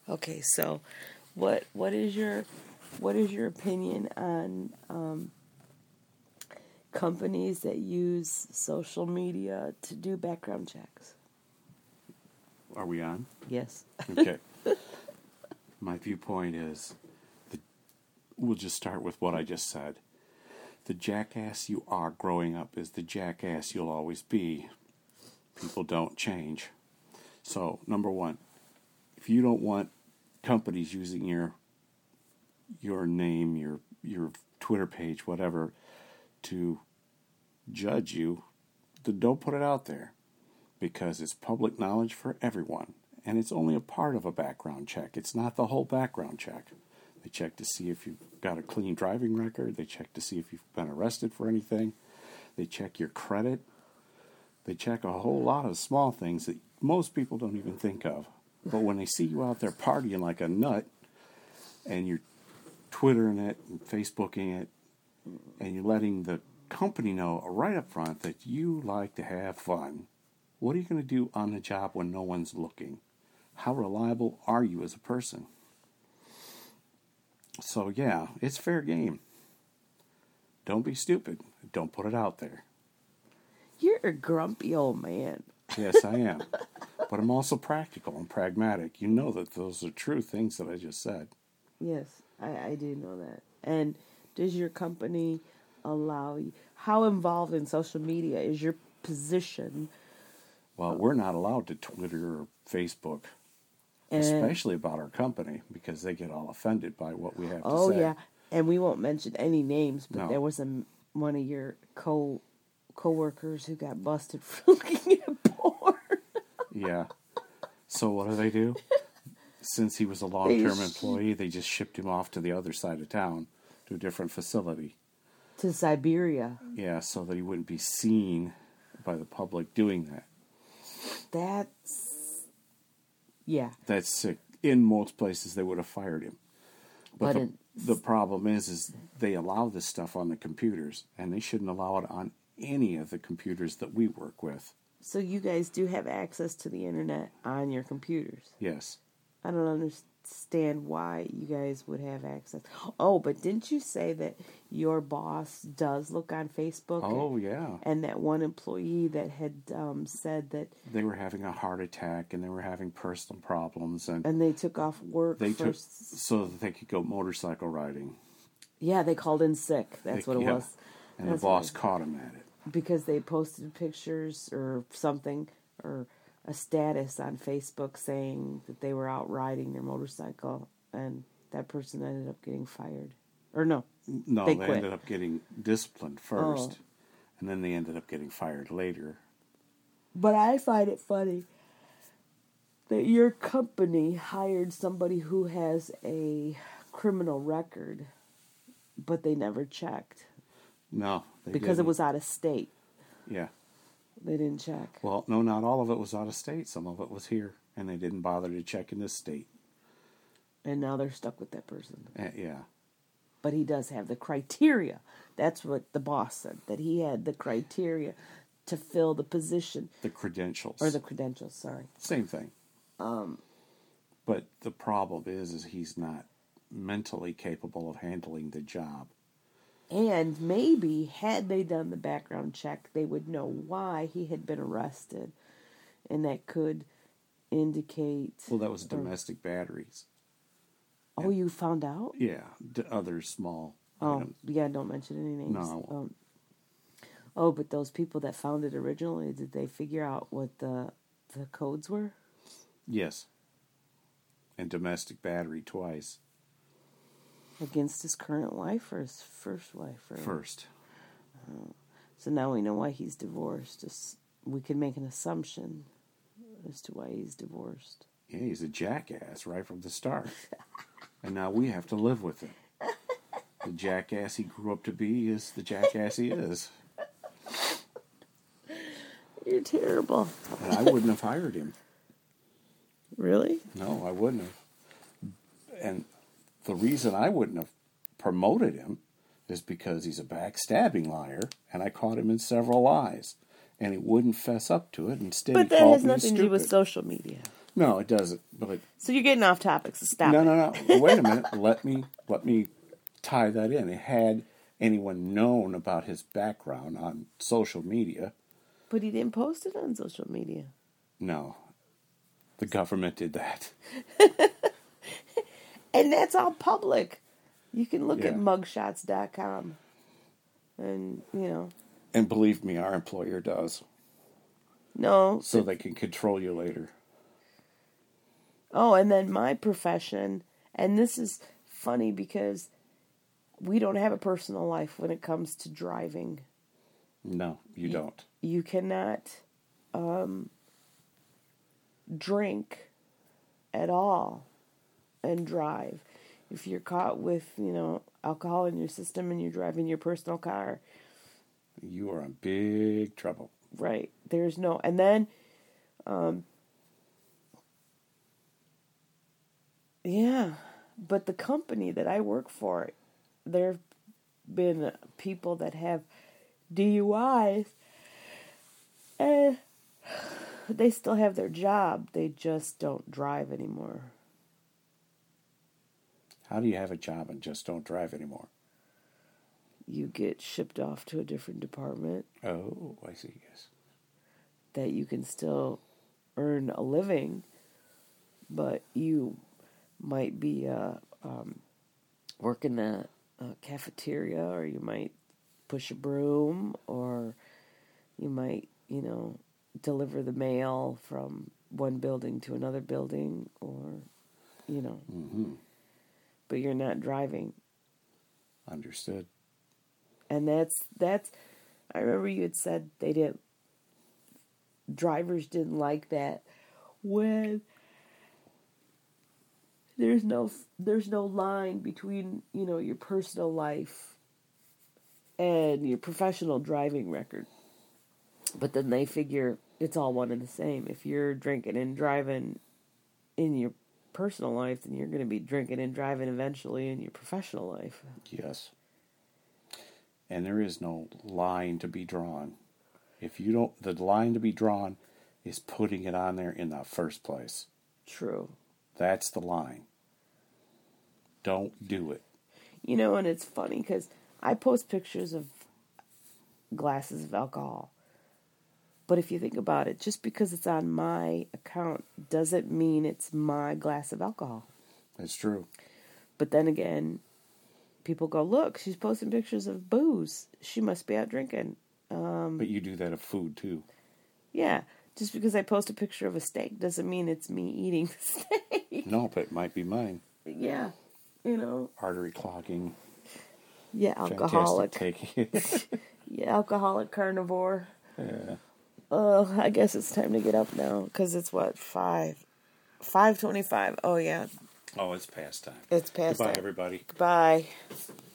Okay, so what is your opinion on companies that use social media to do background checks? Are we on? Yes. Okay. My viewpoint is, we'll just start with what I just said. The jackass you are growing up is the jackass you'll always be. People don't change. So, number one, if you don't want companies using your name, your Twitter page, whatever, to judge you, then don't put it out there, because it's public knowledge for everyone, and it's only a part of a background check. It's not the whole background check. They check to see if you've got a clean driving record. They check to see if you've been arrested for anything. They check your credit. They check a whole lot of small things that most people don't even think of. But when they see you out there partying like a nut, and you're Twittering it and Facebooking it, and you're letting the company know right up front that you like to have fun, what are you going to do on the job when no one's looking? How reliable are you as a person? So yeah, it's fair game. Don't be stupid. Don't put it out there. You're a grumpy old man. Yes, I am. But I'm also practical and pragmatic. You know that those are true things that I just said. Yes, I do know that. And does your company allow you... How involved in social media is your position? Well, we're not allowed to Twitter or Facebook, especially about our company, because they get all offended by what we have to say. Oh, yeah. And we won't mention any names, but No. there was one of your co-workers who got busted for looking at porn. Yeah. So what do? Since he was a long-term employee, they just shipped him off to the other side of town, to a different facility. To Siberia. Yeah, so that he wouldn't be seen by the public doing that. That's sick. In most places, they would have fired him. But the problem is they allow this stuff on the computers, and they shouldn't allow it on any of the computers that we work with. So you guys do have access to the internet on your computers? Yes. I don't understand why you guys would have access. Oh, but didn't you say that your boss does look on Facebook? Oh, yeah. And that one employee that had said that... They were having a heart attack, and they were having personal problems. And they took off work so that they could go motorcycle riding. Yeah, they called in sick. That's what it was. And the boss caught him at it. Because they posted pictures or something, or a status on Facebook saying that they were out riding their motorcycle, and that person ended up getting fired. Or no, they ended up getting disciplined first, and then they ended up getting fired later. But I find it funny that your company hired somebody who has a criminal record, but they never checked. No, because it was out of state. Yeah. They didn't check. Well, no, not all of it was out of state. Some of it was here, and they didn't bother to check in this state. And now they're stuck with that person. Yeah. But he does have the criteria. That's what the boss said, that he had the criteria to fill the position. The credentials. Or the credentials, sorry. Same thing. But the problem is he's not mentally capable of handling the job. And maybe, had they done the background check, they would know why he had been arrested. And that could indicate... Well, that was domestic batteries. Oh, you found out? Yeah, other small items. Yeah, don't mention any names. No. But those people that found it originally, did they figure out what the codes were? Yes. And domestic battery twice. Against his current wife or his first wife? First. So now we know why he's divorced. We can make an assumption as to why he's divorced. Yeah, he's a jackass right from the start. And now we have to live with it. The jackass he grew up to be is the jackass he is. You're terrible. And I wouldn't have hired him. Really? No, I wouldn't have. And the reason I wouldn't have promoted him is because he's a backstabbing liar, and I caught him in several lies. And he wouldn't fess up to it. Instead, but he that called has me nothing stupid. to do with social media. No, it doesn't. But So you're getting off topic, so stop. no. Wait a minute. Let me tie that in. Had anyone known about his background on social media? But he didn't post it on social media. No. The government did that. And that's all public. You can look at Yeah. mugshots.com. And, And believe me, our employer does. No. So they can control you later. Oh, and then my profession, and this is funny because we don't have a personal life when it comes to driving. No, you don't. You cannot drink at all and drive. If you're caught with, alcohol in your system and you're driving your personal car, You are in big trouble. right, there's no... And then, yeah, but the company that I work for, there have been people that have DUIs, and they still have their job. They just don't drive anymore. How do you have a job and just don't drive anymore? You get shipped off to a different department Oh, I see, yes. that you can still earn a living, but you might be working a cafeteria, or you might push a broom, or you might, deliver the mail from one building to another building, or, Mm-hmm. but you're not driving. Understood. And that's, I remember you had said drivers didn't like that when there's no line between, your personal life and your professional driving record. But then they figure it's all one and the same. If you're drinking and driving in your personal life, then you're going to be drinking and driving eventually in your professional life. Yes. And there is no line to be drawn. If you don't, the line to be drawn is putting it on there in the first place. True. That's the line. Don't do it. And it's funny because I post pictures of glasses of alcohol. But if you think about it, just because it's on my account doesn't mean it's my glass of alcohol. That's true. But then again, people go, look, she's posting pictures of booze. She must be out drinking. But you do that of food, too. Yeah. Just because I post a picture of a steak doesn't mean it's me eating the steak. No, but it might be mine. Yeah. Artery clogging. Yeah, alcoholic. Fantastic take. Yeah, alcoholic carnivore. Yeah. I guess it's time to get up now, because it's what, 5:25. Oh, yeah. Oh, it's past time. It's past Goodbye, time. everybody. Goodbye.